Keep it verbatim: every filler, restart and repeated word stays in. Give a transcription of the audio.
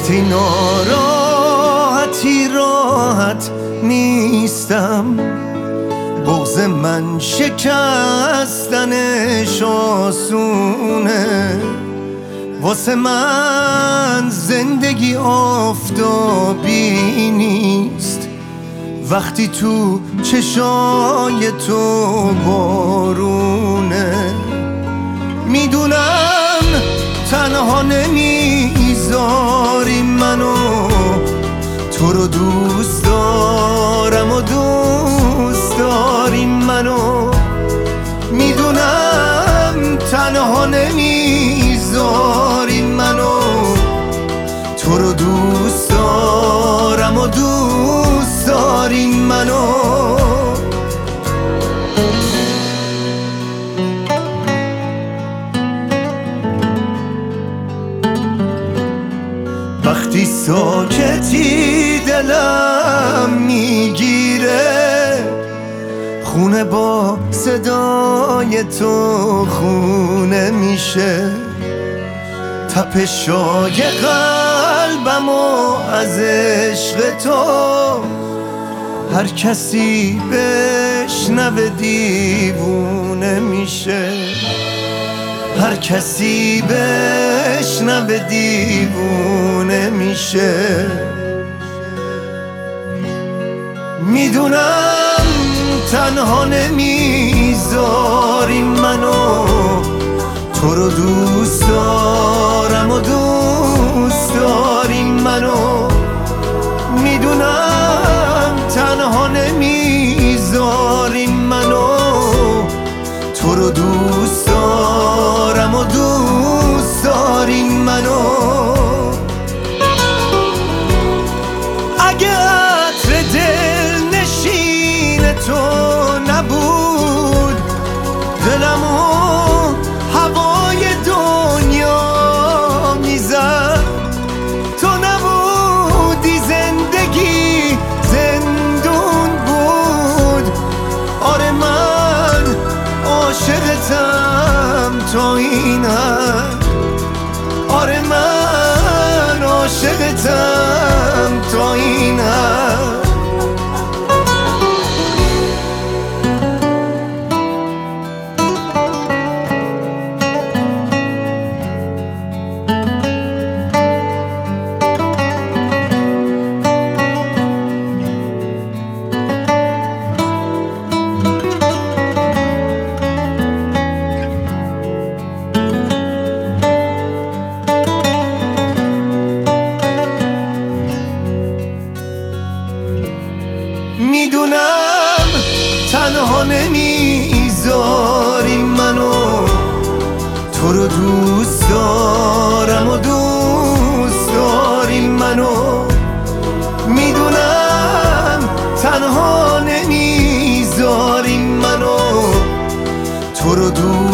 وقتی ناراحتی راحت نیستم، بغض من شکستنش آسونه. واسه من زندگی آفتابی نیست، وقتی تو چشای تو بارونه. میدونم تنها نمیذاری منو، تو رو دوست دارم و دوست داری منو. میدونم تنها نمیذاری منو، تو رو دوست دارم و دوست داری منو. وقتی ساکتی دلم میگیره، خونه با صدای تو خونه میشه. تپشای قلبمو از عشق تو هر کسی بشنوه دیوونه میشه. هر کسی بشنوه دیوونه میشه. میدونم تنها نمیذاری منو، تو رو دوست دارم و دوست داری منو. میدونم تنها نمیذاری منو، تو رو دوست دارم و دوست داری منو. اگه عطر دل نشین تو نبود، دلمو هوای دنیا میزد. تو نبودی زندگی زندون بود. آره من عاشقتم تا این حد. آره من عاشقتم تا این حد. میدونم تنها نمیذاری منو، تو رو دوست دارم و دوست داری منو. میدونم تنها نمیذاری منو، تو رو دوست